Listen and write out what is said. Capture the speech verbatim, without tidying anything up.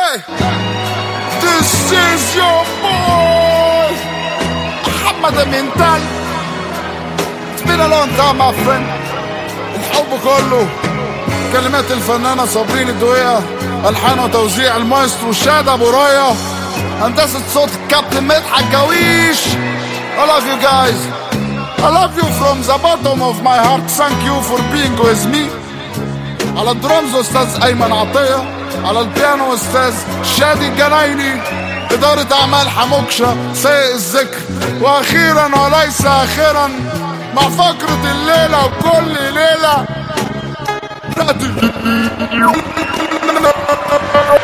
Hey, this is your boy محمد منتال. It's been a long time my friend. الحب كله كلمات الفنانة صابرين الدوية، ألحان وتوزيع المايسترو شاد أبو راية، هندسة صوت الكابتن مدحت جويش. I love you guys. I love you from the bottom of my heart. Thank you for being with me. على الدرامز أستاذ أيمن عطية، على البيانو أستاذ شادي الجنايني، إدارة أعمال حموكشة سيء الذكر، وأخيرا وليس آخرا مع فقرة الليلة وكل ليلة